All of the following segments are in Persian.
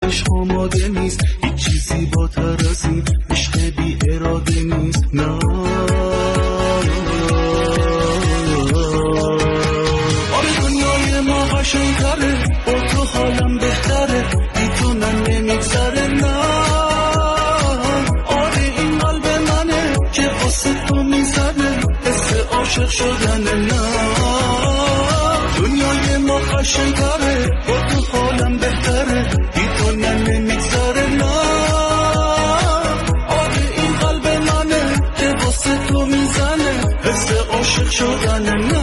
عشق آماده نیست، هیچ چیزی بالاتر از این عشق بی اراده نیست. نه آره دنیای ما قشنگ‌تره، با تو حالم بهتره، بی تو من نمیگذره. نه آره این قلب منه که واسه تو میزنه، حس عاشق شدنه. نه دنیای ما قشنگ‌تره، با تو حالم بهتره، بی تو من نمیگذره. نه آره این قلب منه که واسه تو میزنه، حس عاشق شدنه. نه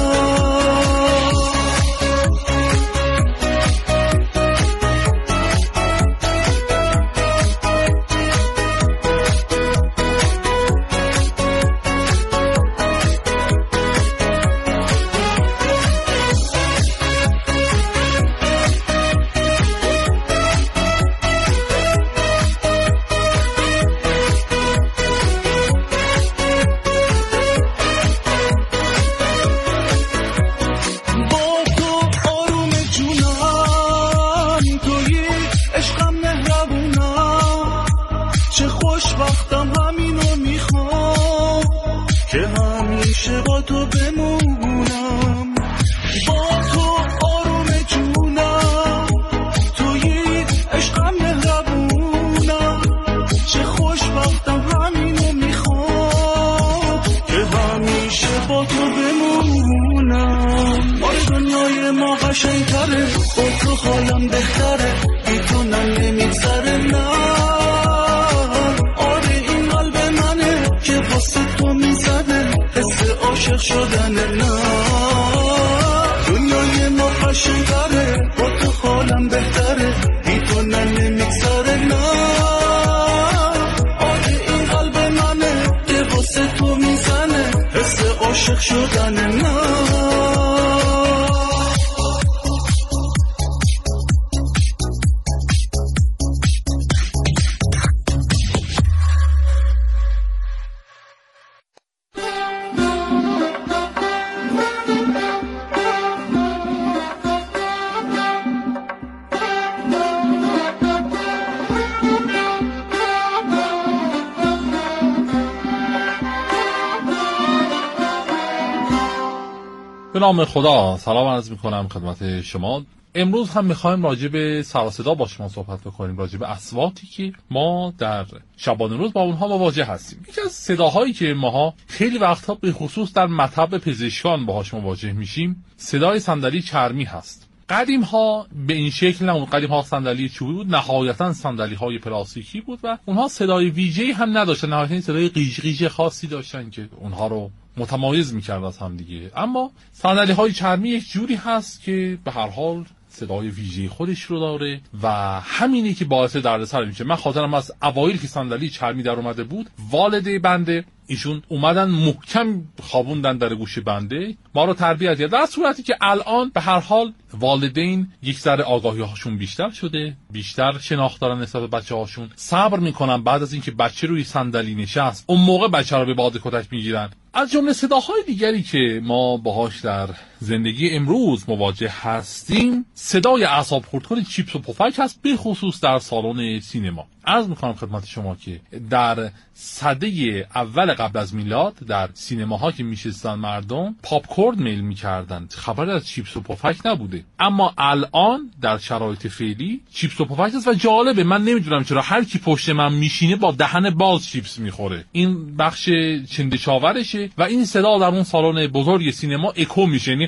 به نام خدا سلام عرض میکنم خدمت شما. امروز هم میخوایم راجع به سر و صدا با شما صحبت بکنیم، راجع به اصواتی که ما در شبانه روز با اونها مواجه هستیم. یکی از صداهایی که ماها خیلی وقتها به خصوص در مطب پزشکان باهاش مواجه میشیم صدای صندلی چرمی هست. قدیم ها به این شکل نبود، قدیم ها صندلی چوبی بود، نهایتا صندلی های پلاستیکی بود و اونها صدای ویژه‌ای هم نداشتن، نهایتا صدای قیش قیش خاصی داشتن که اونها رو متمایز می‌کرد از هم دیگه. اما صندلی های چرمی یک جوری هست که به هر حال صدای ویژه خودش رو داره و همینه که باعث دردسر میشه. من خاطرم از اوایل که صندلی چرمی در اومده بود، والده بنده ایشون اومدن محکم خوابوندن در گوش بنده، ما رو تربیت کردن، در صورتی که الان به هر حال والدین یک ذره آگاهی هاشون بیشتر شده، بیشتر شناخت دارن نسبت به بچه هاشون، صبر میکنن بعد از اینکه بچه روی صندلی نشست اون موقع بچه رو به باد کتک میگیرن. از جمله صداهای دیگری که ما باهاش در زندگی امروز مواجه هستیم صدای اعصاب خردکن چیپس و پفک هست، به خصوص در سالن سینما. عرض میکنم خدمت شما که در سده اول قبل از میلاد در سینماها که میشستن مردم پاپ کورن میل میکردن، خبر از چیپس و پفک نبوده. اما الان در شرایط فعلی چیپس و پفک هست و جالبه، من نمیدونم چرا هر کی پشت من میشینه با دهن باز چیپس میخوره. این بخش چندشاورشه و این صدا در اون سالن بزرگ سینما اکو میشه، یعنی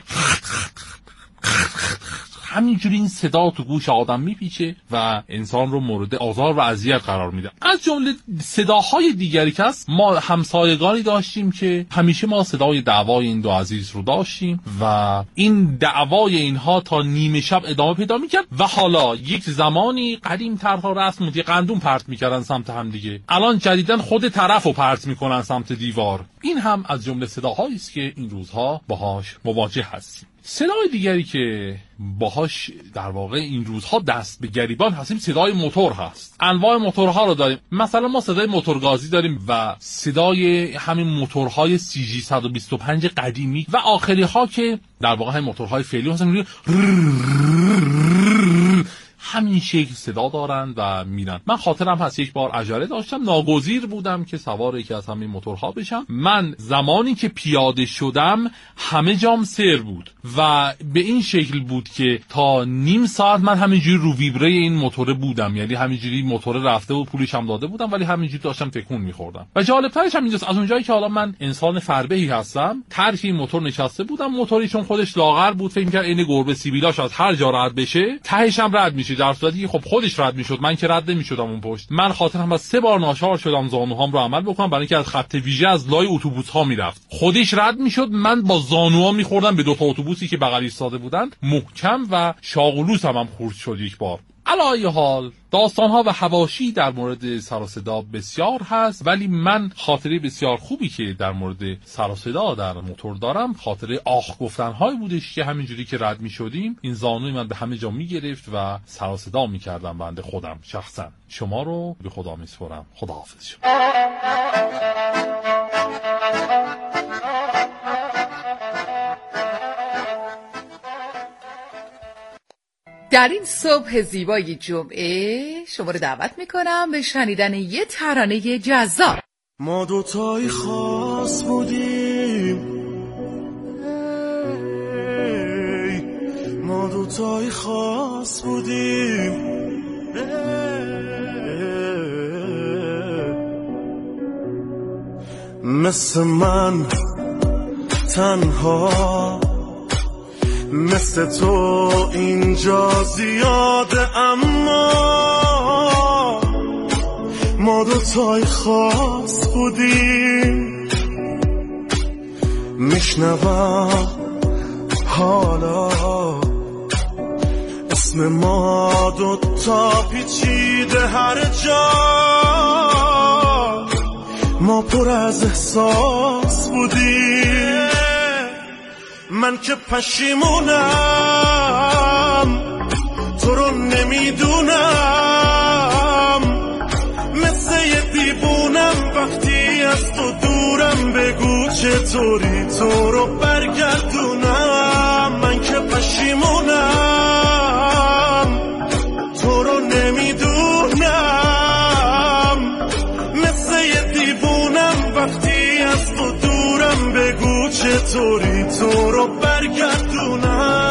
همینجوری این صدا تو گوش آدم میپیچه و انسان رو مورد آزار و اذیت قرار میده. از جمله صداهای دیگری که هست، ما همسایگانی داشتیم که همیشه ما صدای دعوای این دو عزیز رو داشتیم و این دعوای اینها تا نیمه شب ادامه پیدا میکرد و حالا یک زمانی قدیم ترها رسم بود، قندون پرت میکردن سمت هم دیگه، الان جدیدن خود طرفو پرت میکنن سمت دیوار. این هم از جمله صداهایی است که این روزها باهاش مواجه هستیم. صدای دیگری که باهاش در واقع این روزها دست به گریبان هستیم صدای موتور هست. انواع موتورها رو داریم، مثلا ما صدای موتورگازی داریم و صدای همین موتورهای CG 125 قدیمی و آخری ها که در واقع همین موتورهای فعلی هستن. همین شکل صدا دارن و میرن. من خاطرم هست یک بار عجله داشتم، ناگزیر بودم که سوار یکی از همین موتورها بشم. من زمانی که پیاده شدم همه جام سر بود و به این شکل بود که تا نیم ساعت من همینجوری رو ویبره این موتور بودم، یعنی همینجوری موتور رفته و پولش هم داده بودم ولی همینجوری داشتم تکون می‌خوردم. و جالب‌ترش هم اینجاست، از اونجایی که حالا من انسان فربهی هستم، ترک این موتور نشسته بودم، موتوری چون خودش لاغر بود فکر می‌کرد این گربه سیبیلاش از هر جا رد بشه تهش هم رد میشه، در صورتی که خب خودش رد میشد، من که رد نمی‌شدم اون پشت. من خاطرم از 3 بار ناچار شدم زانوهام رو عمل بکنم برای اینکه از خط ویژه از لای اتوبوس‌ها میرفت، خودش رد میشد، من با زانوها می‌خوردم به 2 تا اتوبوسی که بغل ایستاده بودن، محکم و شاغلوس هم خورد شد یک بار. علی حال داستان‌ها و حواشی در مورد سر و صدا بسیار هست، ولی من خاطره بسیار خوبی که در مورد سر و صدا در موتور دارم خاطره آخ گفتن‌هایی بودش که همینجوری که رد می‌شدیم این زانوی من به همه جا می‌گرفت و سر و صدا می‌کردم بنده خودم شخصا. شما رو به خدا می‌سپارم. خداحافظ شما. در این صبح زیبای جمعه شما رو دعوت میکنم به شنیدن یه ترانه جذاب. ما دوتایی خاص بودیم، ما دوتایی خاص بودیم، مثل من تنها، مثل تو اینجا زیاده، اما ما دوتای خاص بودیم. میشنوم حالا اسم ما دوتا پیچیده هر جا، ما پر از احساس بودیم. من که پشیمونم تو رو نمیدونم، مثل یه دیوونم وقتی از تو دورم، بگو چطوری تو رو برگردونم. من که پشیمونم تو رو نمیدونم، مثل یه دیوونم وقتی از تو دورم، بگو چطوری تو رو برگردونم.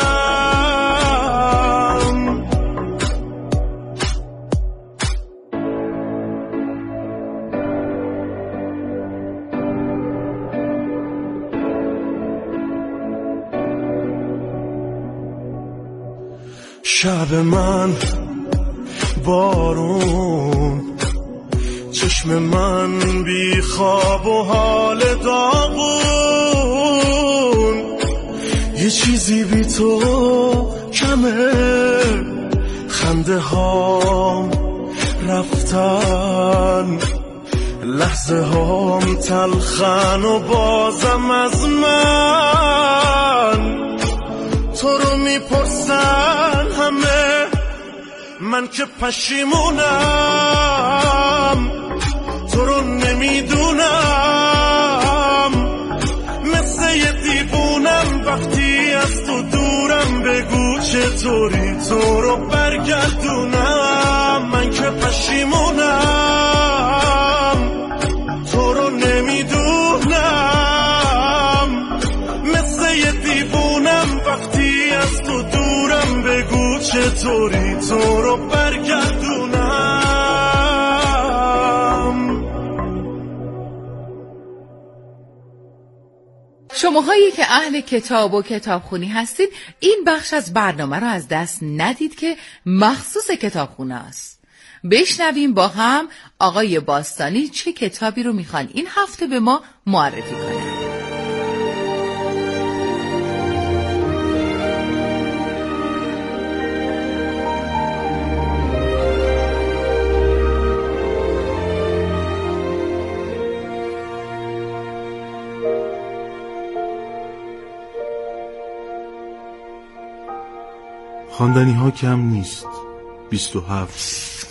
شب من بارون، چشم من بی خواب و حال داغون، یه چیزی بی تو کمه، خنده هام رفتن، لحظه هام تلخن و بازم از من تو رو میپرسن همه. من که پشیمونم تو رو نمیدونم، مثل یه دیوونم وقتی از تو دورم، بگو چطوری تو رو برگردونم. من که پشیمونم تو رو نمیدونم، مثل یه دیوونم وقتی از تو دورم، بگو چطوری تو رو برگردونم. شماهایی که اهل کتاب و کتابخونی هستید این بخش از برنامه رو از دست ندید که مخصوص کتابخونه است. بشنویم با هم آقای باستانی چه کتابی رو میخوان این هفته به ما معرفی کنن. خواندنی ها کم نیست. 27.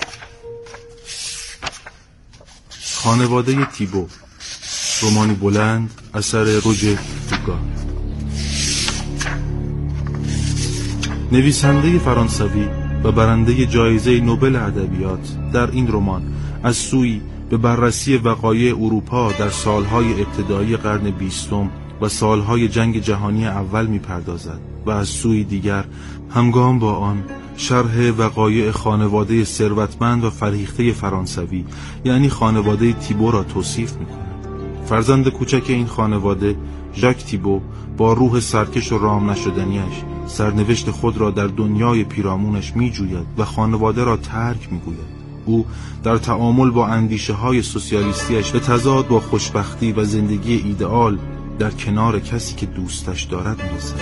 خانواده تیبو، رمانی بلند اثر روژر دوگا، نویسنده فرانسوی و برنده جایزه نوبل ادبیات در این رمان از سوی به بررسی وقایع اروپا در سالهای ابتدایی قرن 20 و سالهای جنگ جهانی اول می‌پردازد و از سوی دیگر همگام با آن شرح وقایع خانواده ثروتمند و فرهیخته فرانسوی یعنی خانواده تیبو را توصیف می‌کند. فرزند کوچک این خانواده ژاک تیبو با روح سرکش و رام نشدنیش سرنوشت خود را در دنیای پیرامونش می‌جوید و خانواده را ترک می‌گوید. او در تعامل با اندیشه‌های سوسیالیستیش به تضاد با خوشبختی و زندگی ایدئال در کنار کسی که دوستش دارد می‌رسد.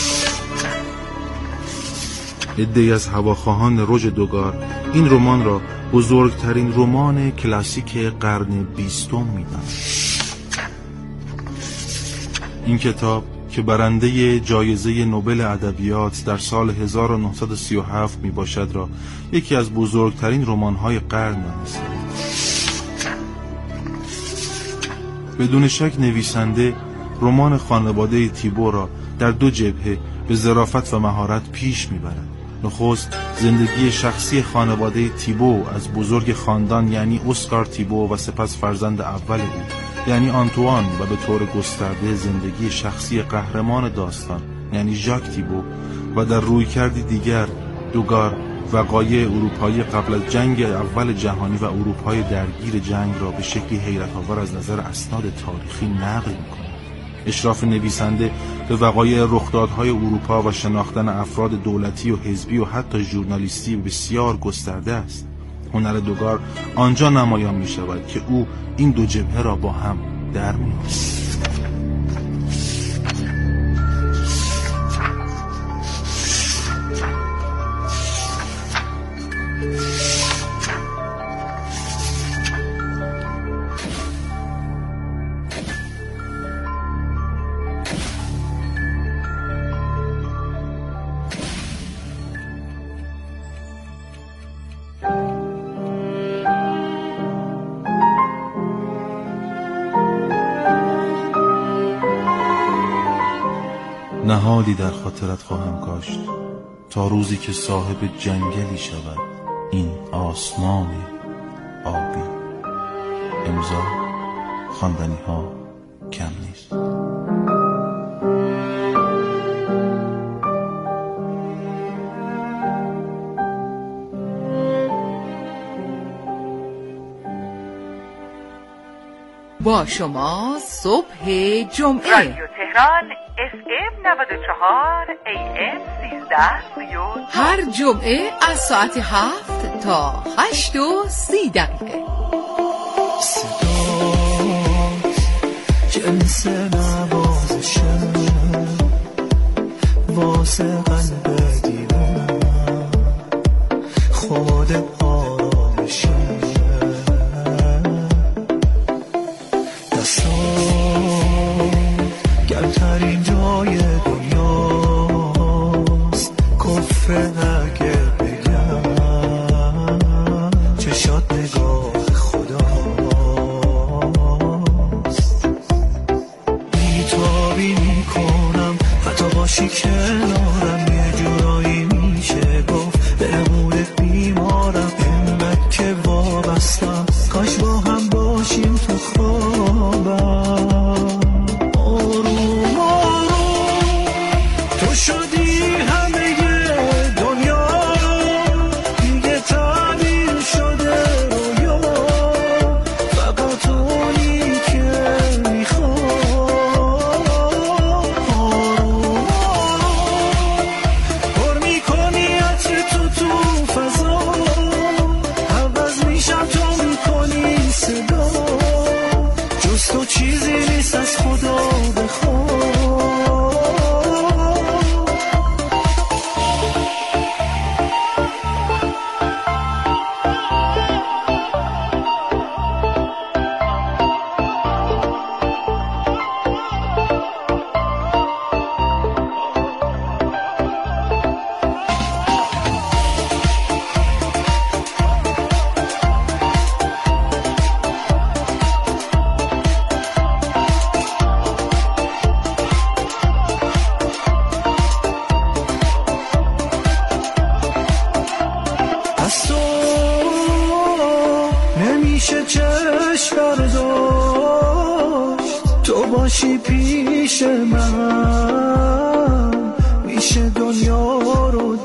عده‌ای از هواخواهان رژ دوگار این رمان را بزرگترین رمان کلاسیک قرن 20 می‌دانند. این کتاب که برنده جایزه نوبل ادبیات در سال 1937 می باشد را یکی از بزرگترین رمان‌های قرن دانستند. بدون شک نویسنده رمان خانواده تیبو را در دو جبهه به ظرافت و مهارت پیش می‌برد. نخست زندگی شخصی خانواده تیبو از بزرگ خاندان یعنی اسکار تیبو و سپس فرزند اول او یعنی آنتوان و به طور گسترده زندگی شخصی قهرمان داستان یعنی ژاک تیبو و در رویکردی دیگر دوگار وقایع اروپایی قبل از جنگ اول جهانی و اروپای درگیر جنگ را به شکلی حیرت‌آور از نظر اسناد تاریخی نقل می‌کند. اشراف نویسنده به وقایع رخدادهای اروپا و شناختن افراد دولتی و حزبی و حتی ژورنالیستی بسیار گسترده است. هنر دوگار آنجا نمایان می شود که او این دو جبهه را با هم در می آورد. نهادی در خاطرت خواهم کاشت تا روزی که صاحب جنگلی شود این آسمان آبی. امضا خواندنی ها کم نیست. با شما صبح جمعه رادیو تهران FM 94 AM 13 هر جمعه از ساعت 7 تا 8:30. جنس نوازشه واسه قلب دیوونه خود آرامشه گرمترین جای دنیاست کفر اگه بگم چشات نگاه خداست. بیتابی میکنم حتی باشی کنارم یه جورایی میشه گفت به امور بیمارم اینقدر که میشه چشم برداشت، تو باشی پیش من میشه دنیا رو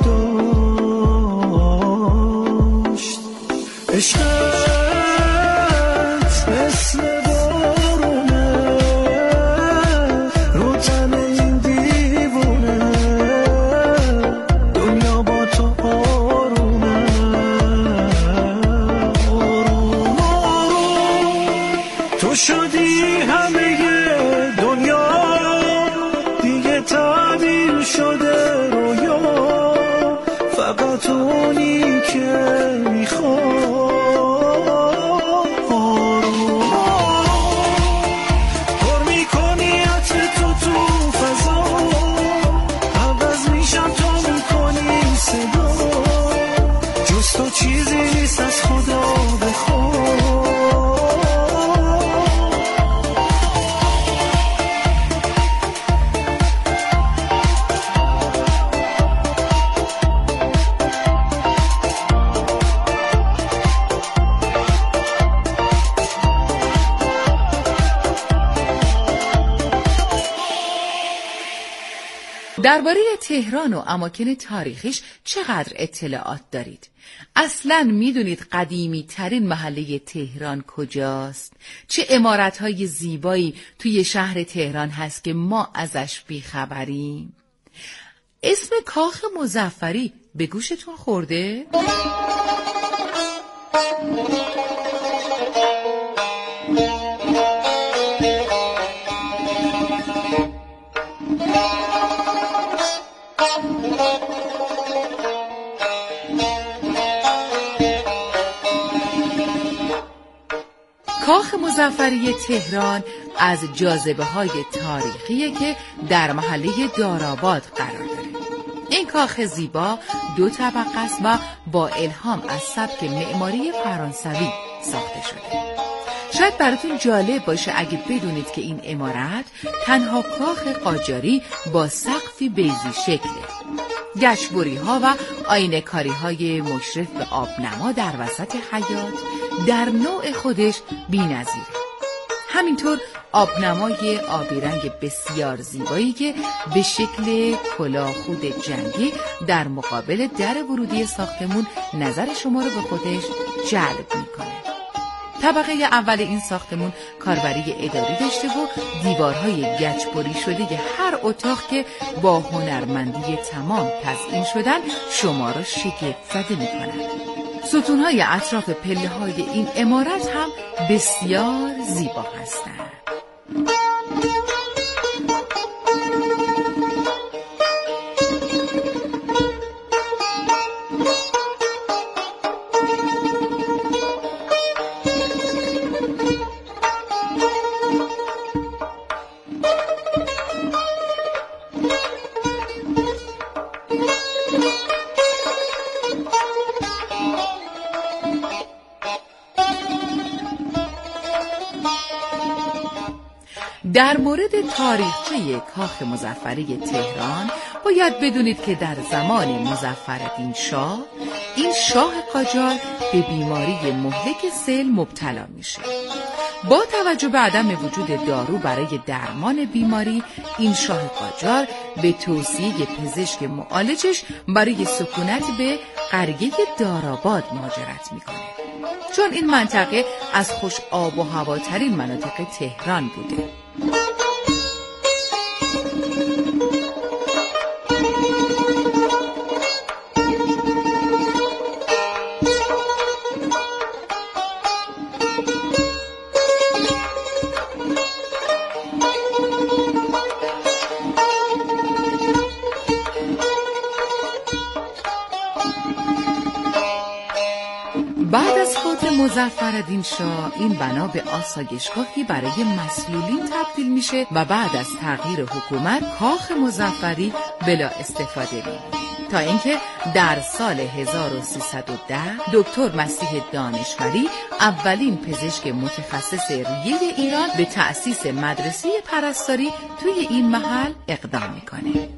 داشت. عشقت مثل بارونه رو تن این دیوونه، دنیا با تو آرومه آروم آروم. تو شدی همه دنیا، دیگه تعبیر شده رویا، فقط اونی که میخوام. پر میکنی عطر تو فضا، عوض میشم تو میکنی صدا، جز تو چیزی نیست از خدا بخوام. درباره تهران و اماکن تاریخیش چقدر اطلاعات دارید؟ اصلاً میدونید قدیمی ترین محله تهران کجاست؟ چه عمارت‌های زیبایی توی شهر تهران هست که ما ازش بیخبریم؟ اسم کاخ مظفری به گوشتون خورده؟ کاخ مظفری تهران از جاذبه‌های تاریخیه که در محله داراباد قرار داره. این کاخ زیبا 2 طبقه است و با الهام از سبک معماری فرانسوی ساخته شده. شاید براتون جالب باشه اگه بدونید که این عمارت تنها کاخ قاجاری با سقفی بیضی شکله. گچبری‌ها و آینه‌کاری‌های مشرف به آبنما در وسط حیاط در نوع خودش بی‌نظیره. همینطور آبنمای آبی رنگ بسیار زیبایی که به شکل کلاه خود جنگی در مقابل در ورودی ساختمون نظر شما رو به خودش جلب میکنه. طبقه اول این ساختمون کاربری اداری داشته و دیوارهای گچبری شده هر اتاق که با هنرمندی تمام تزیین شدن شما را شگفت زده میکنن. ستونهای اطراف پله‌های این عمارت هم بسیار زیبا هستند. در مورد تاریخچه کاخ مظفری تهران باید بدونید که در زمان مظفرالدین شاه این شاه قاجار به بیماری مهلک سل مبتلا میشه. با توجه به عدم وجود دارو برای درمان بیماری، این شاه قاجار به توصیه پزشک معالجش برای سکونت به قریه داراباد مهاجرت میکنه، چون این منطقه از خوش آب و هواترین مناطق تهران بوده. بعد از فوت مظفرالدین شاه این بنا به آسایشگاهی برای مسلولین تبدیل میشه و بعد از تغییر حکومت کاخ مظفری بلا استفاده میمونه، تا اینکه در سال 1310 دکتر مسیح دانشوری اولین پزشک متخصص ریه ایران به تأسیس مدرسه پرستاری توی این محل اقدام میکنه.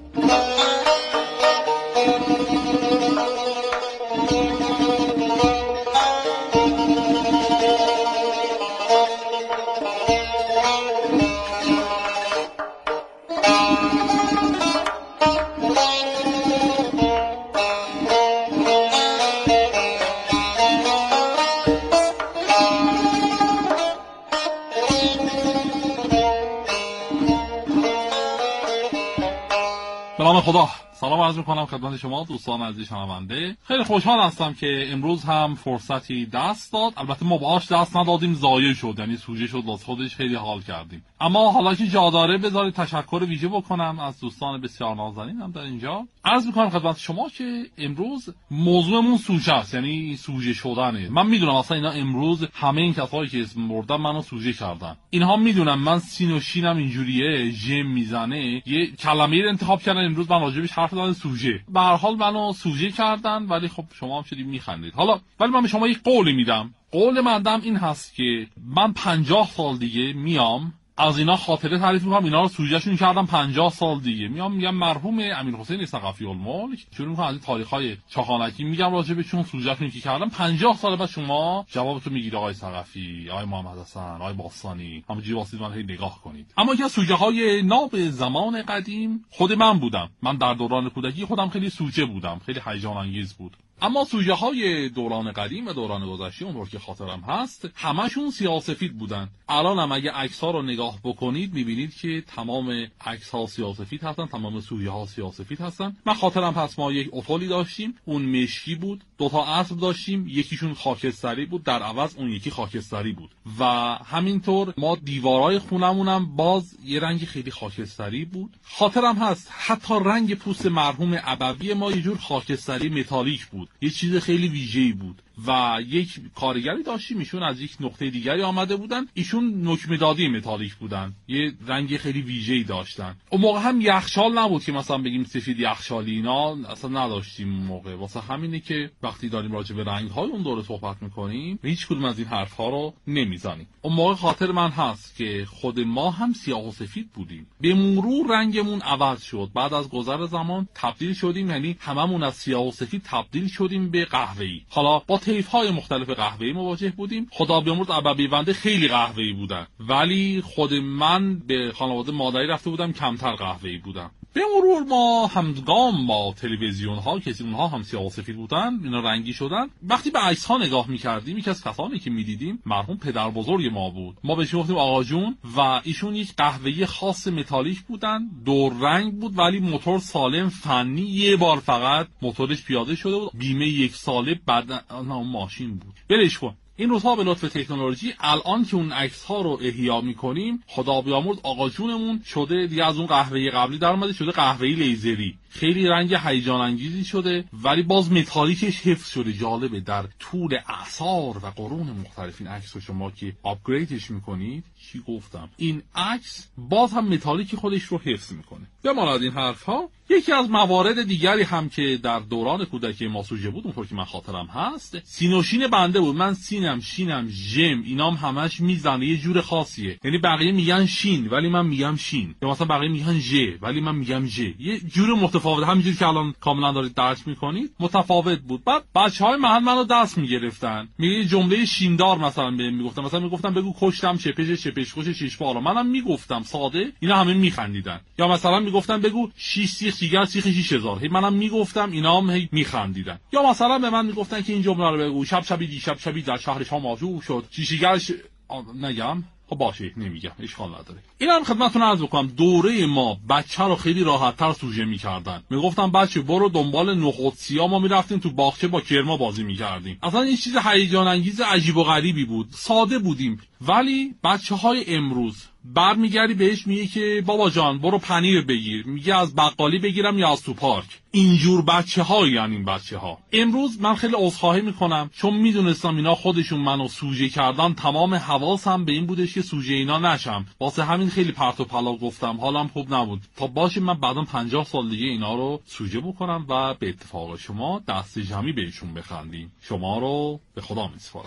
نام خدا. سلام عرض میکنم خدمت شما دوستان عزیز شنونده. خیلی خوشحال هستم که امروز هم فرصتی دست داد. البته ما باهاش دست ندادیم، ضایع شد، یعنی سوژه شد واسه خودش، خیلی حال کردیم. اما حالا که جا داره بذارید تشکر ویژه بکنم از دوستان بسیار نازنینم در اینجا. عرض میکنم خدمت شما که امروز موضوعمون سوژه است، یعنی سوژه شدنه. من میدونم اصلا اینا امروز همه این کسایی که اسم بردن منو سوژه کردن. اینها میدونم من سین و شینم اینجوریه، ژم میزنه، یه کلمه‌ای رو انتخاب کردن امروز من راجبش حرف زدم، سوژه. به هر حال منو سوژه کردن، ولی خب شما هم شدید میخندید. حالا ولی من به شما یک قولی میدم. قول من این هست که من 50 سال دیگه میام از اینا خاطره تعریف میکنم، اینا رو سوژهشون کردم. 50 سال دیگه میام میگم مرحوم امیرحسین ثقفی الملک، شروع میکنم از این تاریخ‌های چاخانکی میگم راجبشون، سوژهشون کی کردم. 50 سال بعد شما جوابتو میگید آقای ثقفی، آقای محمد حسن، آقای باستانی، همونجوری واسید من هی نگاه کنید. اما یه سوژه‌های ناب زمان قدیم خود من بودم. من در دوران کودکی خودم خیلی سوژه بودم، خیلی هیجان انگیز بود. اما سوژه های دوران قدیم و دوران گذشته اونطور که خاطرم هست همشون سیاه‌وسفید بودن. الان هم اگه عکس‌ها رو نگاه بکنید می‌بینید که تمام عکس‌ها سیاه‌وسفید هستن، تمام سوژه‌ها سیاه‌وسفید هستن. من خاطرم هست ما یک اتولی داشتیم، اون مشکی بود، 2 تا اسب داشتیم، یکیشون خاکستری بود، در عوض اون یکی خاکستری بود. و همینطور ما دیوارهای خونمونم باز یه رنگ خیلی خاکستری بود. خاطرم هست حتی رنگ پوست مرحوم ابوی ما یه جور خاکستری متالیک بود، یه چیز خیلی ویژه‌ای بود. و یک کارگری داشتیم، ایشون از یک نقطه دیگری آمده بودن، ایشون نکمه‌دادی متالیک بودن، یه رنگ خیلی ویژه‌ای داشتن. اون موقع هم یخچال نبود که مثلا بگیم سفید یخچالی، اینا اصلا نداشتیم اون موقع. واسه همینه که وقتی داریم راجع به رنگ‌های اون دوره صحبت می‌کنیم هیچ کدوم از این حرف‌ها رو نمیزنیم. اون موقع خاطر من هست که خود ما هم سیاه و سفید بودیم، به مرور رنگمون عوض شد، بعد از گذر زمان تبدیل شدیم، یعنی هممون از سیاه و سفید تبدیل شدیم به قهوه‌ای. حالا با طیف‌های مختلف قهوه‌ای مواجه بودیم. خدا بیامرز ابوی بنده خیلی قهوه‌ای بودن، ولی خود من به خانواده مادری رفته بودم کمتر قهوه‌ای بودم. به مرور ما همگام با تلویزیون‌ها که اونها هم سیاه و سفید بودن، اینا رنگی شدن. وقتی به عکس‌ها نگاه می‌کردیم یکی از کسانی که می‌دیدیم مرحوم پدر بزرگ ما بود. ما بهش گفتیم آقا جون، و ایشون یک قهوه‌ای خاص متالیک بودن، دور رنگ بود، ولی موتور سالم فنی، یه بار فقط موتورش پیاده شده بود، بیمه 1 ساله بعد اون ماشین بود. بلش کن. این روزها به لطف تکنولوژی الان که اون عکس ها رو احیا میکنیم، خدا بیامرز آقا جونمون شده دیگه از اون قهوه قبلی در اومده، شده قهوه لیزری، خیلی رنگ هیجان انگیزی شده، ولی باز متالیکش حفظ شده. جالبه در طول اعصار و قرون مختلف این عکس رو شما که آپگریدش میکنید، چی گفتم، این عکس باز هم متالیک خودش رو حفظ میکنه. به مانند این حرف ها یکی از موارد دیگری هم که در دوران کودکی ما سوژه بود، اونطور که من خاطرم هست، سینوشین بنده بود. من سینم، شینم، ژم، اینام همش میزنه، یه جور خاصیه. یعنی بقیه میگن شین ولی من میگم شین، یا مثلا بقیه میگن ژ ولی من میگم ژ. یه جور متفاوت، همینجوری که الان کاملا دارید درک میکنید متفاوت بود. بعد بچهای محل منو دست میگرفتن، میگه جمله شیندار مثلا بهم میگفتن، مثلا میگفتن بگو کشتم چپش خوش شیش بالا، منم میگفتم ساده، اینا همه میخندیدن. یا مثلا میگفتن بگو 6 سیخ جیگر سیخ 6000، منم میگفتم، اینا هم هی میخندیدن. یا مثلا به من میگفتن که این جمله رو بگو شب شبی دیشب شبی در شهر شام آشوب شد، شیشیگرش نگم، خب باشه نمیگم، اشکال نداره. اینا هم خدمتتون عرض بکنم دوره ما بچه رو خیلی راحت‌تر سوژه می‌کردن. میگفتن بچه برو دنبال نخود سیاه، ما می‌رفتیم تو باغچه با کرما بازی می‌کردیم. اصلا این چیز هیجان انگیز عجیب و غریبی بود، ساده بودیم. ولی بچه‌های امروز برمیگردی بهش میگه که بابا جان برو پنیر بگیر، میگه از بقالی بگیرم یا از تو پارک. اینجور بچه‌ها یعنی این بچه‌ها. امروز من خیلی عذرخواهی میکنم، چون میدونستم اینا خودشون منو سوژه کردن، تمام حواسم به این بودش که سوژه اینا نشم، واسه همین خیلی پرت و پلا گفتم، حالم خوب نبود. تا باشه من بعداً 50 سال دیگه اینا رو سوژه بکنم و به اتفاق شما دست جمعی بهشون بخندیم. شما رو به خدا میسپارم.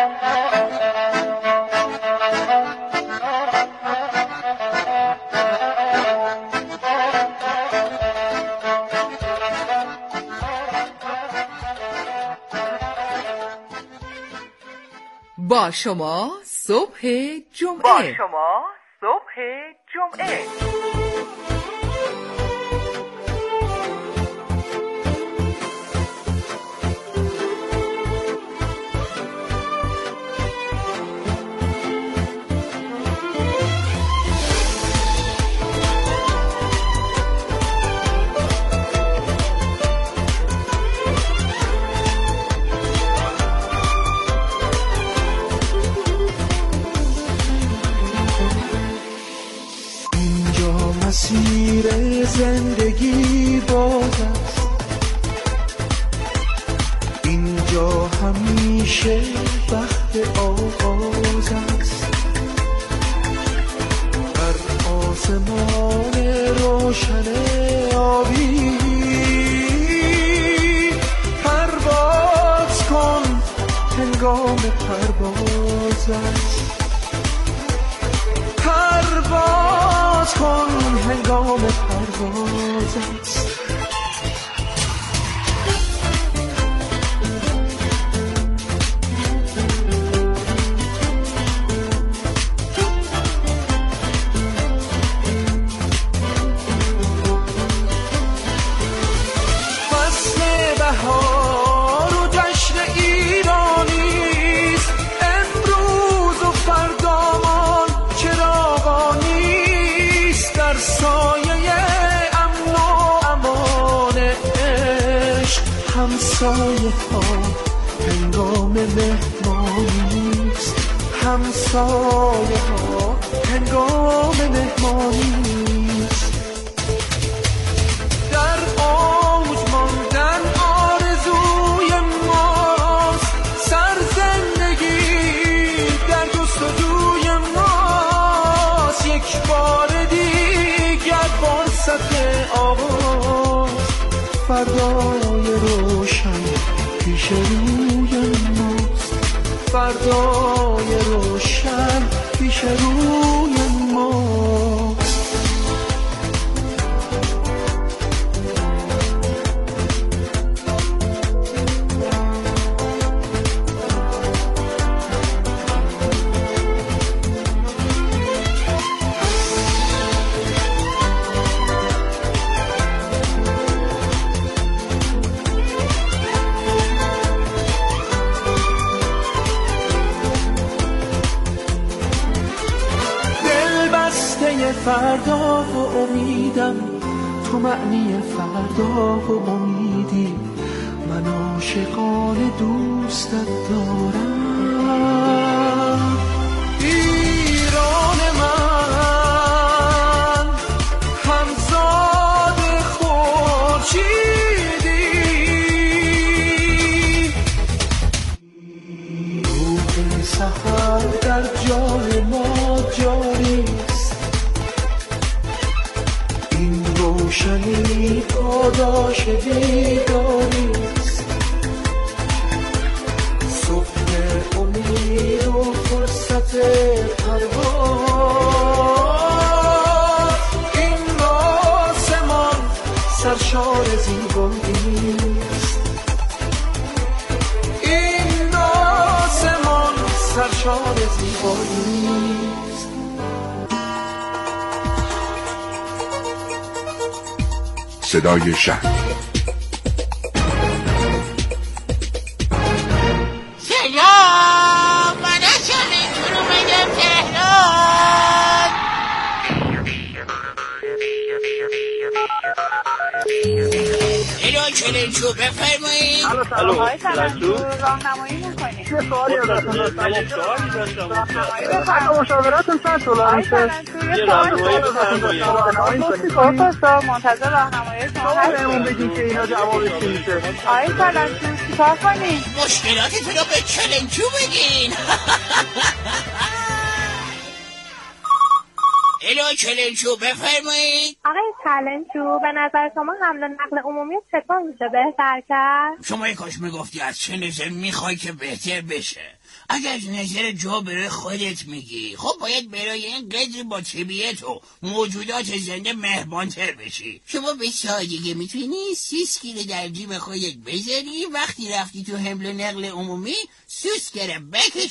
با شما صبح جمعه. مسیر زندگی باز است، اینجا همیشه وقت آغاز است. بر آسمان روشن آبی پرواز کن، هنگام پرواز است. پرواز کن، هنگام پرواز است. همسایه ها هنگام مهمانی است، همسایه ها هنگام مهمانی است. در اوج ماندن آرزوی ماست، سرزندگی در جستجوی ماست. یک بار دیگر فرصت آغاز، فردای روشن پیش روی ماست. فردای روشن پیش روی ماست. فردا و امیدم، تو معنی فردا و امیدی. من عاشقانه دوستت دارم. ایران من همزاد خورشیدی، روح سحر در جان ما جاری. روشنی پاداش بیداریست، صبح امید و فرصت پرواز. این آسمان سرشار زیباییست، این آسمان سرشار زیباییست. صدای شهر. سلام، من اصلا اینجور اومدم تهران. کلنچو بفرمایید. الو آقای کلنچو راهنمایی میکنید؟ چه سوالی داشتم؟ مشاورتون چند طول میشه؟ یه راهنمایی کنید. منتظر راهنمایی شما بهمون بگین که اینا جوابش چی میشه. آقای کلنچو چیکار کنیم؟ مشکلاتتون رو به کلنچو بگین. الو کلنچو بفرمایید. آقای کلنچو به نظر شما حمل و نقل عمومی چطور میشه بهتر کرد؟ شما کاش میگفتی از چه نظر میخوای که بهتر بشه. اگه از نظر جا برای خودت میگی، خب باید برای این قدر با طبیعت و موجودات زنده مهربانتر بشی. شما به سادگی میتونی 30 کیلو در جیب خودت بذاری، وقتی رفتی تو حمل و نقل عمومی سوسکره بکش